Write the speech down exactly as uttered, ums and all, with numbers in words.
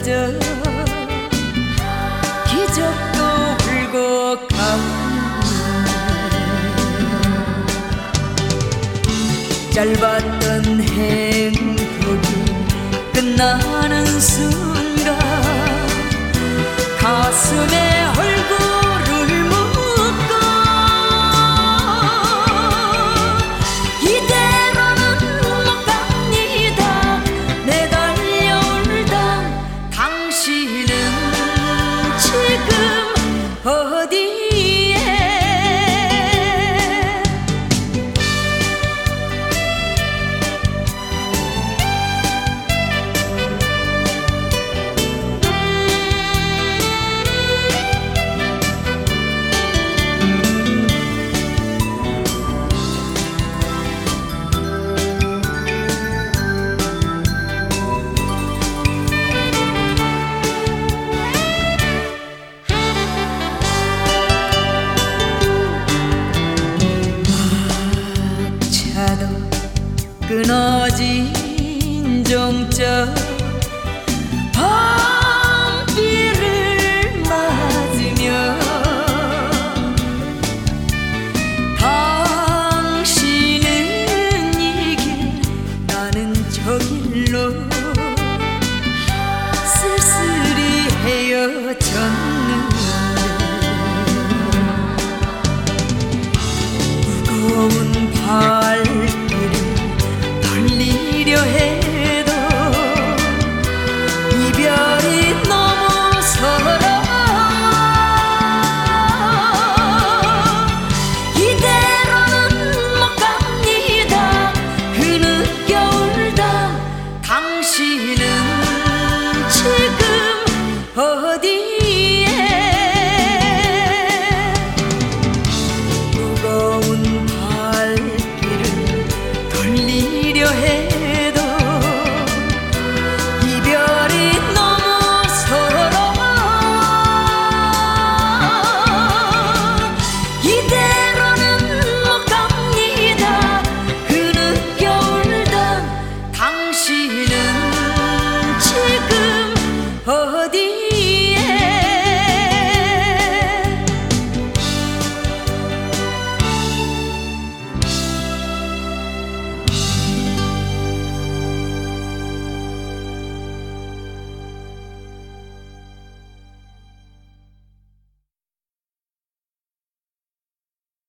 젖어 기적도 울고 가는데 짧았던 행복이 끝나는 순간 가슴에 얼굴을 묻고 이대로는 못 갑니다 내달려올던 당신은 지금 어디에 끊어진 종적 밤비를 맞으며 당신은 이 길 나는 저 길로 쓸쓸히 헤어졌는데 무거운 발길을 돌리려 해도 이별이 너무 서러워 이대로는 못 갑니다 흐느껴울던 당신은 지금 어디에 무거운 발길을 돌리려 해